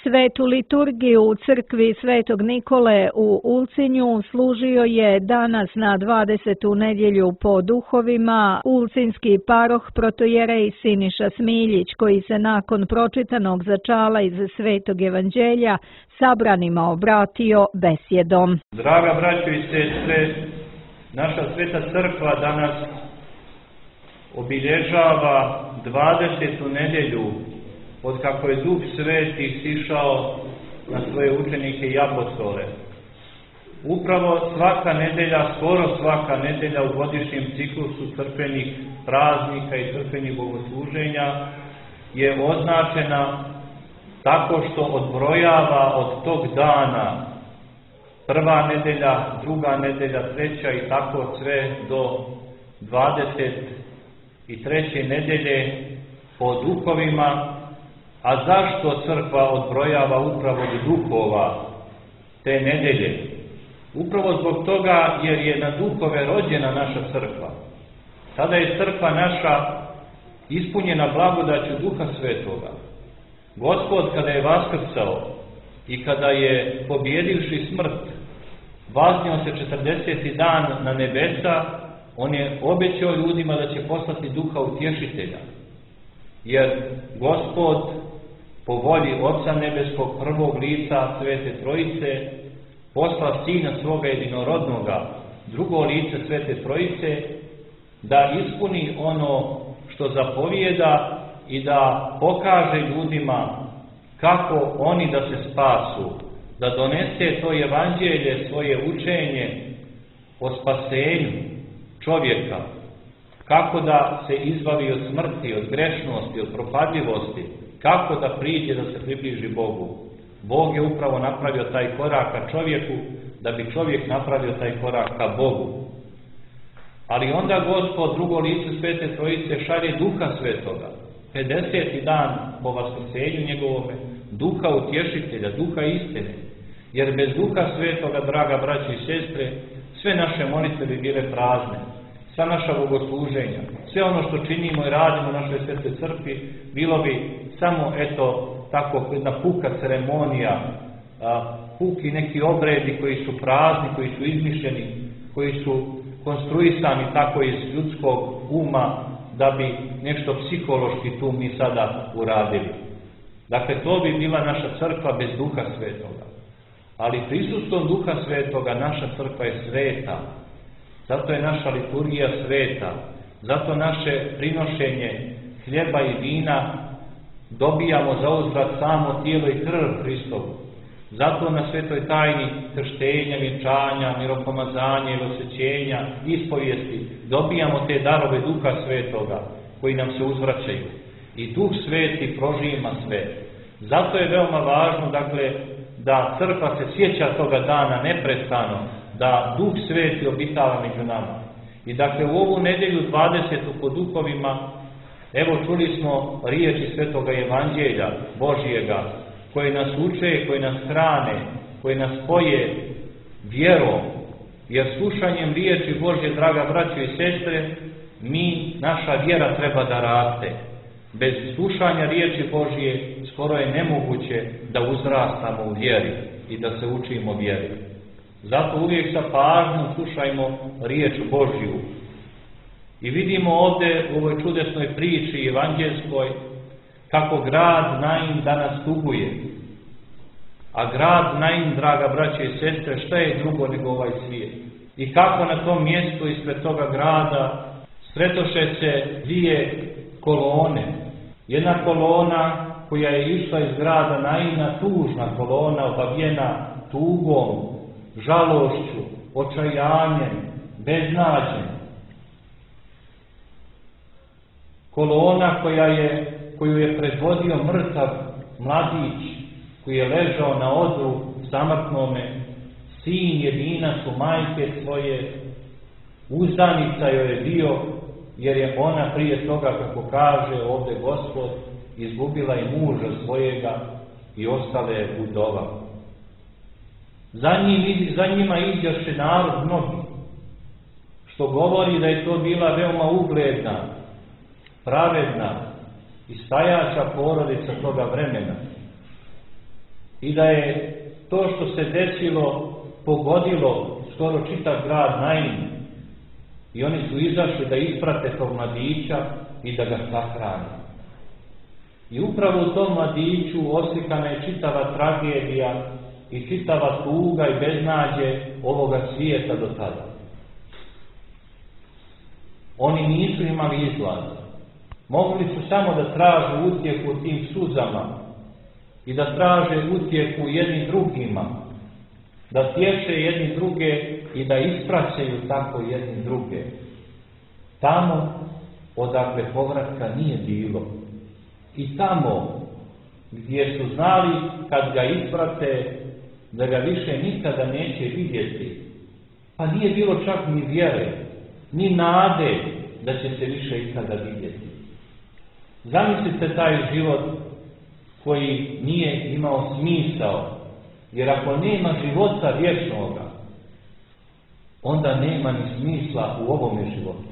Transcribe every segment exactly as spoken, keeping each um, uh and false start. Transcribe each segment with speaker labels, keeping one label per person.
Speaker 1: Svetu liturgiju u crkvi Svetog Nikole u Ulcinju služio je danas na dvadesetu nedjelju po duhovima ulcinski paroh protojerej Siniša Smiljić, koji se nakon pročitanog začala iz Svetog evanđelja sabranima obratio besjedom.
Speaker 2: Draga braćo i sestre, naša Sveta crkva danas obilježava dvadesetu nedjelju od kako je Duh Sveti sišao na svoje učenike i apostole. Upravo svaka nedjelja, skoro svaka nedjelja u godišnjem ciklusu crkvenih praznika i crkvenih bogosluženja je označena tako što odbrojava od tog dana prva nedjelja, druga nedjelja, treća i tako sve do dvadeset treće nedjelje po duhovima. A zašto crkva odbrojava upravo do duhova te nedjelje? Upravo zbog toga jer je na duhove rođena naša crkva. Tada je crkva naša ispunjena blagodaću Duha Svetoga. Gospod kada je vaskrcao i kada je pobjedivši smrt vaznio se četrdeseti dan na nebesa, on je obećao ljudima da će poslati Duha Utješitelja. Jer Gospod po volji Oca Nebeskog prvog lica Svete Trojice posla Sina svoga jedinorodnoga, drugo lice Svete Trojice, da ispuni ono što zapovijeda i da pokaže ljudima kako oni da se spasu, da donese to evanđelje, svoje učenje o spasenju čovjeka, kako da se izbavi od smrti, od grešnosti, od propadljivosti, kako da priđe da se približi Bogu. Bog je upravo napravio taj korak ka čovjeku, da bi čovjek napravio taj korak ka Bogu. Ali onda Gospod, drugo lice Svete Trojice, šalje Duha Svetoga, pedeseti dan po vaskrsenju njegovome, Duha Utješitelja, Duha istine. Jer bez Duha Svetoga, draga braće i sestre, sve naše molitve bi bile prazne. Sva naša bogosluženja, sve ono što činimo i radimo u našoj Svetoj crkvi, bilo bi samo, eto, tako jedna puka ceremonija, a, puki neki obredi koji su prazni, koji su izmišljeni, koji su konstruisani tako iz ljudskog uma, da bi nešto psihološki tu mi sada uradili. Dakle, to bi bila naša crkva bez Duha Svetoga. Ali prisustvom Duha Svetoga naša crkva je sveta. Zato je naša liturgija sveta, zato naše prinošenje hljeba i vina dobijamo za uzvrat samo tijelo i krv Hristovu. Zato na svetoj tajni krštenja, vjenčanja, miropomazanja i osvećenja, ispovijesti dobijamo te darove Duha Svetoga koji nam se uzvraćaju. I Duh Sveti prožima sve. Zato je veoma važno, dakle, da crkva se sjeća toga dana neprestano, da Duh Sveti obitava među nama. I dakle u ovu nedjelju dvadesetu po duhovima, evo čuli smo riječi Svetoga Evanđelja Božjega, koje nas uče, koje nas hrane, koje nas poje vjerom. Jer slušanjem riječi Božje, draga braćo i sestre, mi, naša vjera treba da raste. Bez slušanja riječi Božje skoro je nemoguće da uzrastamo u vjeri i da se učimo vjeri. Zato uvijek sa pažnjom slušajmo riječ Božju. I vidimo ovdje u ovoj čudesnoj priči evanđelskoj kako grad Nain danas tuguje. A grad Nain, draga braće i sestre, šta je drugo nego ovaj svijet? I kako na tom mjestu ispred toga grada sretoše se dvije kolone. Jedna kolona koja je išla iz grada Naina, tužna kolona, obavijena tugom, žalošću, očajanjem, beznađem. Kolona koja je, koju je predvodio mrtav mladić koji je ležao na odru samrtnome, sin jedinac u majke svoje, uzdanica joj je bio, jer je ona prije toga, kako kaže ovdje Gospod, izgubila i muža svojega i ostale udova. Za, njim, za njima iđaše narod mnogi, što govori da je to bila veoma ugledna, pravedna i stajaća porodica toga vremena. i da je to što se desilo pogodilo skoro čitav grad Nain i oni su izašli da isprate tog mladića i da ga sahrane. I upravo u tom mladiću oslikana je čitava tragedija i čitava tuga i beznađe ovoga svijeta do tada. Oni nisu imali izlaz. Mogli su samo da traže utjehu u tim suzama i da traže utjehu jednim drugima, da tješe jedni druge i da ispraćaju tako jedni druge. Tamo odakle povratka nije bilo i tamo gdje su znali kad ga isprate da ga više nikada neće vidjeti, pa nije bilo čak ni vjere, ni nade da će se više ikada vidjeti. Zamislite taj život koji nije imao smisao, jer ako nema života vječnoga, onda nema ni smisla u ovome životu.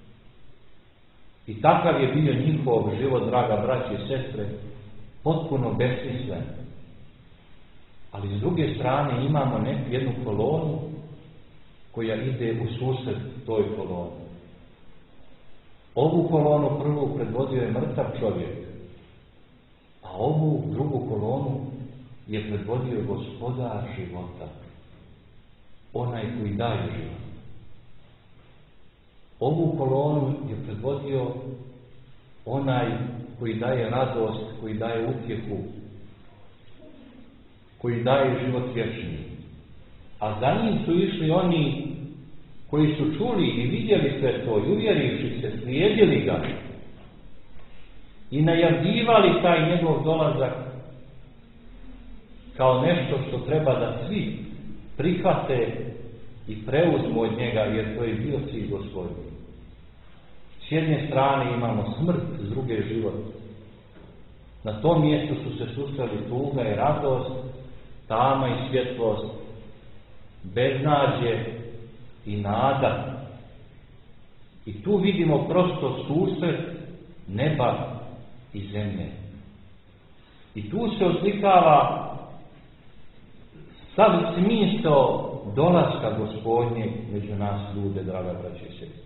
Speaker 2: I takav je bio njihov život, draga braće i sestre, potpuno besmislen. Ali s druge strane imamo neku jednu kolonu koja ide u susret toj koloni. Ovu kolonu prvu predvodio je mrtav čovjek, a ovu drugu kolonu je predvodio Gospodar života, onaj koji daje život. Ovu kolonu je predvodio onaj koji daje radost, koji daje utjehu, koji daje život vječni. A za njim su išli oni koji su čuli i vidjeli sve to i uvjerivši se, slijedili ga i najavljivali taj njegov dolazak kao nešto što treba da svi prihvate i preuzmu od njega, jer to je bio cilj Gospodnji. S jedne strane imamo smrt, s druge život. Na tom mjestu su se susreli tuga i radost, tama i svjetlost, beznađe i nada. I tu vidimo prosto susret neba i zemlje. I tu se oslikava sav smisao dolaska Gospodnje među nas ljude, draga braće i sestre.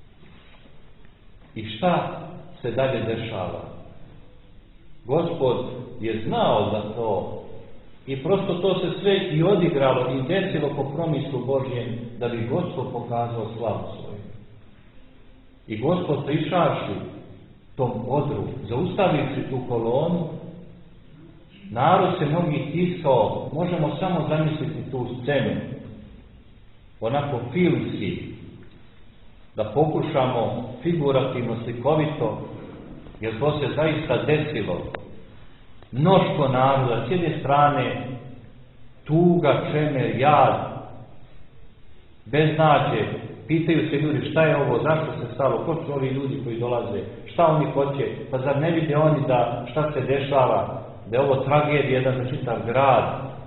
Speaker 2: I šta se dalje dešava? Gospod je znao za to i prosto to se sve i odigralo i desilo po promislu Božjem da bi Gospod pokazao slavu svoju. I Gospod prišavši tom odru, zaustavivši tu kolonu, narod se mnogi tiskao, možemo samo zamisliti tu scenu, onako filmski, da pokušamo figurativno, slikovito, jer to se zaista desilo. Mnoštvo naroda, s jedne strane tuga, čemer, jad, beznađe, pitaju se ljudi šta je ovo, zašto se stalo, ko su ovi ljudi koji dolaze, šta oni hoće, pa zar ne vide oni da šta se dešava, da je ovo tragedija, jedan za čitav grad.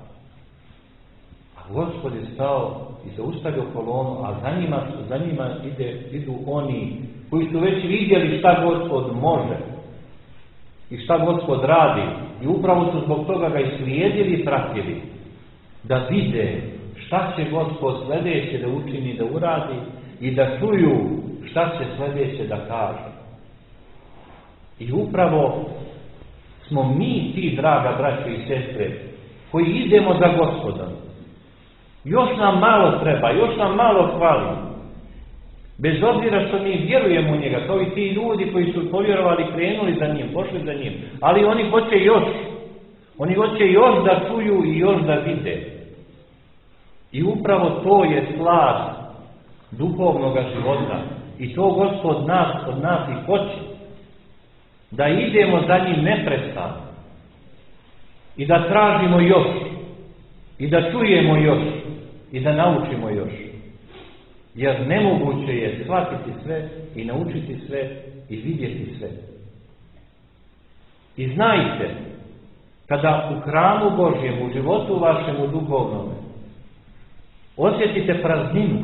Speaker 2: A Gospod je stao i zaustavio kolonu, a za njima, za njima ide, idu oni koji su već vidjeli šta Gospod može i šta Gospod radi. I upravo su zbog toga ga i slijedili i pratili, da vide šta će Gospod sljedeće da učini, da uradi i da čuju šta će sljedeće da kaže. I upravo smo mi ti, draga braćo i sestre, koji idemo za Gospodom. Još nam malo treba, još nam malo hvali. Bez obzira što mi vjerujemo u njega, kao i ti ljudi koji su povjerovali, krenuli za njim, pošli za njim. Ali oni hoće još. Oni hoće još da čuju i još da vide. I upravo to je slast duhovnog života. I to Gospod nas, od nas i hoće. Da idemo za njim neprestano. I da tražimo još. I da čujemo još. I da naučimo još. Jer nemoguće je shvatiti sve i naučiti sve i vidjeti sve. I znajte, kada u hramu Božjem, u životu vašem, u duhovnom, osjetite prazninu,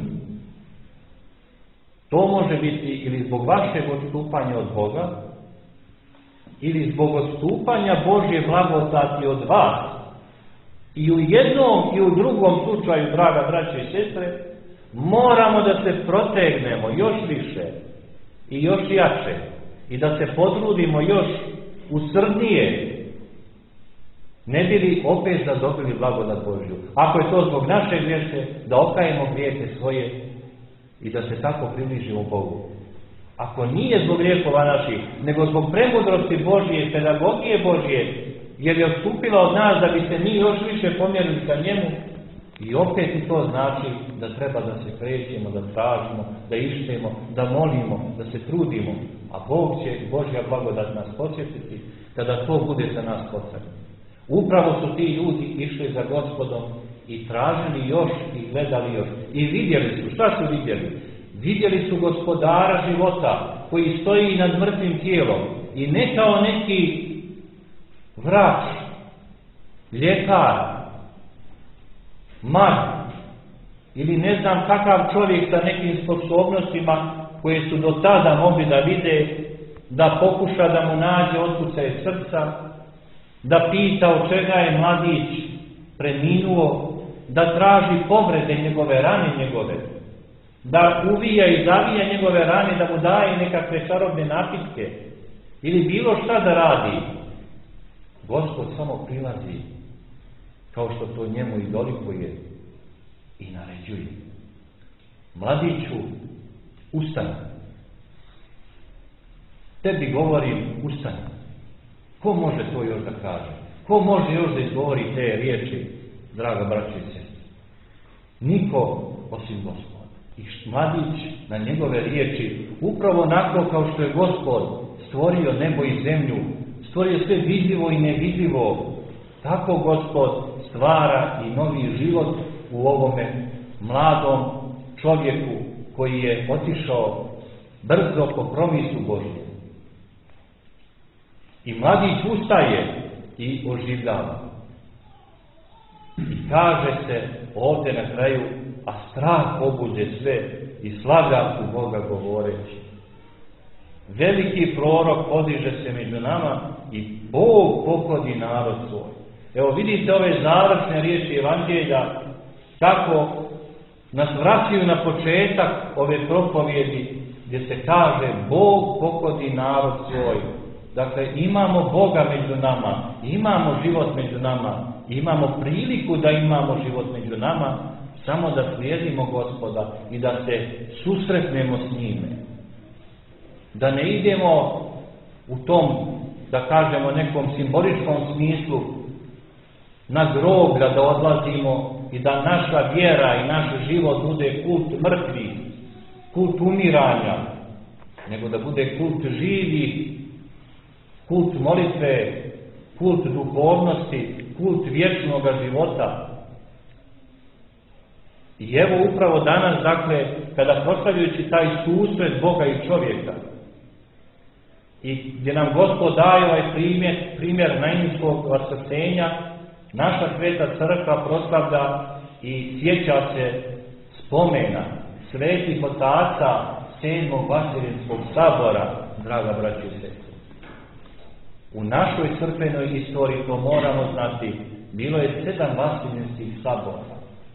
Speaker 2: to može biti ili zbog vašeg odstupanja od Boga, ili zbog odstupanja Božje blagodati od vas, I u jednom i u drugom slučaju, draga braće i sestre, moramo da se protegnemo još više i još jače i da se potrudimo još usrdnije, ne bi li opet zadobili blagodat Božju. Ako je to zbog naše grijehe, da okajemo grijehe svoje i da se tako približimo Bogu. Ako nije zbog grijehova naših, nego zbog premudrosti Božje, pedagogije Božje, jer je odstupila od nas da bi se mi još više pomjerili ka njemu, i opet i to znači da treba da se krećemo, da tražimo, da ištemo, da molimo, da se trudimo, a Bog će, Božja blagodat nas podsjetiti kada to bude za nas potrebno. Upravo su ti ljudi išli za Gospodom i tražili još i gledali još. I vidjeli su, šta su vidjeli? Vidjeli su Gospodara života koji stoji nad mrtvim tijelom i ne kao neki vrač, ljekar, mag ili ne znam kakav čovjek sa nekim sposobnostima koje su do tada mogli da vide, da pokuša da mu nađe otkucaje srca, da pita od čega je mladić preminuo, da traži povrede njegove, rane njegove, da uvija i zavija njegove rane, da mu daje nekakve čarobne napitke ili bilo šta da radi. Gospod samo prilazi, kao što to njemu i dolikuje, i naređuje. Mladiću, ustani. Tebi govorim, ustani. Ko može to još da kaže? Ko može još da izgovori te riječi, draga braćo i sestre? Niko osim Gospoda. I mladić na njegove riječi, upravo onako kao što je Gospod stvorio nebo i zemlju, stvorio sve vidljivo i nevidljivo, tako Gospod stvara i novi život u ovome mladom čovjeku koji je otišao brzo po promisu Božju. I mladić ustaje i oživljava. I kaže se ovdje na kraju, a strah pobuđe sve i slaga u Boga govoreći. Veliki prorok podiže se među nama i Bog pokodi narod svoj. Evo vidite ove završne riječi Evanđelja kako nas vraćaju na početak ove propovjedi gdje se kaže Bog pokodi narod svoj. Dakle, imamo Boga među nama, imamo život među nama, imamo priliku da imamo život među nama, samo da slijedimo Gospoda i da se susretnemo s njime. Da ne idemo u tom, da kažemo, nekom simboličkom smislu na groblja da odlazimo i da naša vjera i naš život bude kult mrtvi, kult umiranja, nego da bude kult živi, kult molitve, kult duhovnosti, kult vječnog života. I evo upravo danas, dakle, kada postavljajući taj susret Boga i čovjeka, i gdje nam Gospod daje ovaj primjer, primjer nainskog vaskrsenja, naša sveta crkva proslavlja i sjeća se spomena svetih otaca sedmog Vaseljenskog sabora, draga braćo i sestre. U našoj crkvenoj istoriji, to moramo znati, bilo je sedam Vaseljenskih sabora.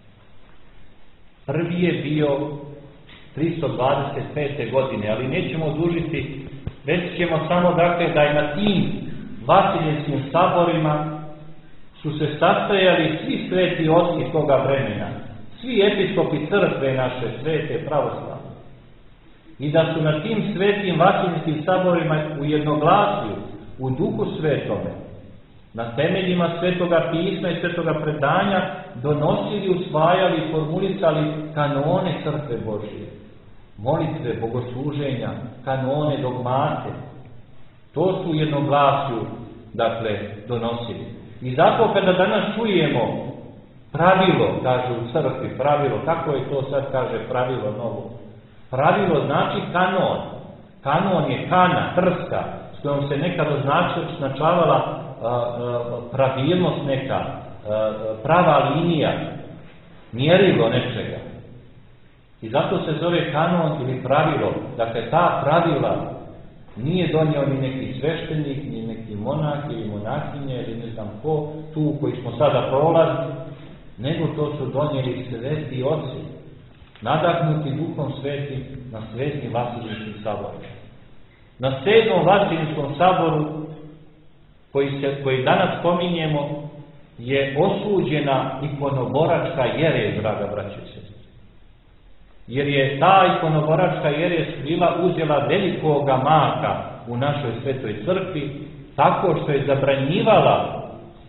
Speaker 2: Prvi je bio tristo dvadeset pete. godine, ali nećemo odužiti, već ćemo samo dakle da je na tim Vasiljenskim saborima su se sastajali svi sveti oci toga vremena, svi episkopi crkve naše svete pravoslavne. I da su na tim svetim Vasiljenskim saborima u jednoglasju, u duhu svetome, na temeljima svetoga pisma i svetoga predanja donosili, usvajali, formulisali kanone crkve Božje, molitve, bogosluženja, kanone, dogmate. To su u jednoglasju, dakle, donosili. I zato kada danas čujemo pravilo, kaže u crkvi, pravilo, kako je to sad kaže pravilo novo? Pravilo znači kanon. Kanon je kana, trska, s kojom se nekada označavala pravilnost neka, prava linija, mjerilo nečega. I zato se zove kanon ili pravilo. Dakle, ta pravila
Speaker 3: Nije donio ni neki sveštenik, ni neki monah ili monahinje ili ne znam ko, tu koji smo sada prolazni, nego to su donijeli sveti oci, nadahnuti Duhom Svetim na Svetim Vasilinskim saboru. Na sedmom Vasilinskom saboru, koji, se, koji danas spominjemo, je osuđena ikonoboračka jeres, draga braće i sestre. Jer je ta ikonoboračka jeres bila uzela velikoga maka u našoj svetoj crkvi, tako što je zabranjivala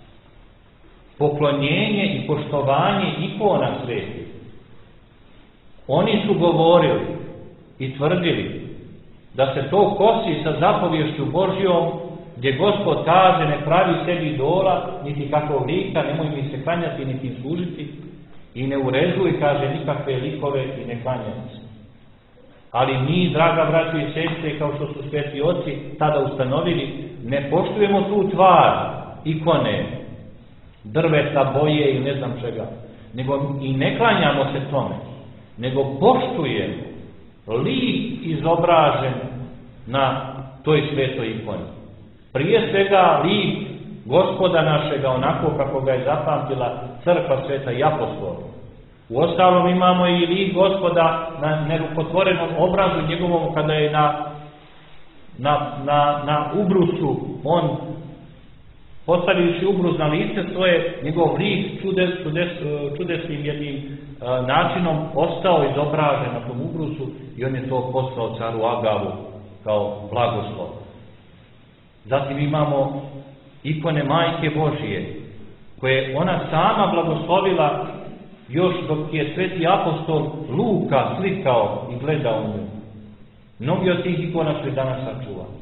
Speaker 3: poklonjenje i poštovanje ikona svetih. Oni su govorili i tvrdili da se to kosi sa zapovješću Božjom, gdje Gospod kaže ne pravi sebi idola, niti kakvog lika, nemoj mi se klanjati, niti služiti, i ne urezuj, kaže, nikakve likove i ne klanjati se. Ali mi, draga braćo i sestre, kao što su sveti oci tada ustanovili, ne poštujemo tu tvar, ikone, drveta, boje i ne znam čega, nego i ne klanjamo se tome, nego poštujemo lik izobražen na toj svetoj ikoni. Prije svega lik Gospoda našega, onako kako ga je zapamtila crkva sveta i apostola. Uostalom imamo i lik Gospoda na nerukotvorenom obrazu njegovom, kada je na, na, na, na ubrusu, on postavivši ubrus na lice svoje, njegov lik čudes, čudes, čudesnim jednim načinom ostao izobražen na tom ubrusu i on je to poslao caru Agavu kao blagoslov. Zatim imamo ikone Majke Božije, koje ona sama blagoslovila još dok je sveti apostol Luka slikao i gledao nju. Mnogi od tih ikona su i danas sačuvani.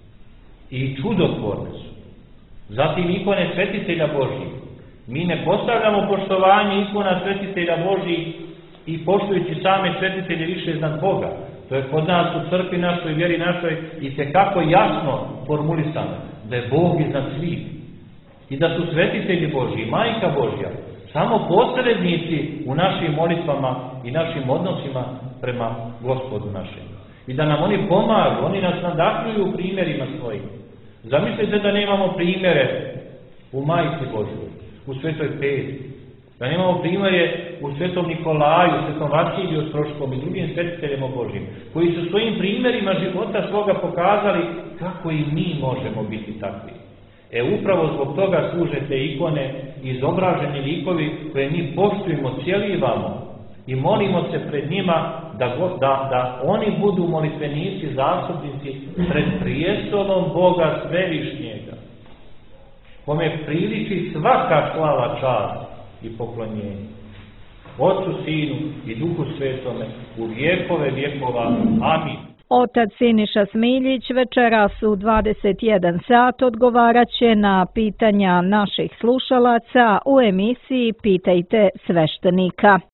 Speaker 3: I čudotvorne su. Zatim ikone svetitelja Božjih. Mi ne postavljamo poštovanje ikona svetitelja Božjih i poštujući same svetitelje više iznad Boga. To je kod nas u crkvi našoj i vjeri našoj itekako jasno formulisano, da je Bog iznad svih i da su svetitelji Božji, Majka Božja, samo posrednici u našim molitvama i našim odnosima prema Gospodu našem. I da nam oni pomažu, oni nas nadahnjuju primjerima svojim. Zamislite da nemamo primjere u Majci Božjoj, u Svetoj Petri, da nemamo primjere u Svetom Nikolaju, Svetom Vasiliju Ostroškom i drugim svetiteljima Božjim, koji su svojim primjerima života svoga pokazali kako i mi možemo biti takvi. E upravo zbog toga služe te ikone, izobraženi likovi koje mi poštujemo, cijelivamo i molimo se pred njima da, da, da oni budu molitvenici, zastupnici pred prijestolom Boga Svevišnjega, kome priliči svaka slava, čast i poklonjenje. Otcu, Sinu i Duhu Svetome u vjekove vjekova. Amin.
Speaker 1: Otac Siniša Smiljić večeras u dvadeset jedan sat odgovarat će na pitanja naših slušalaca u emisiji Pitajte sveštenika.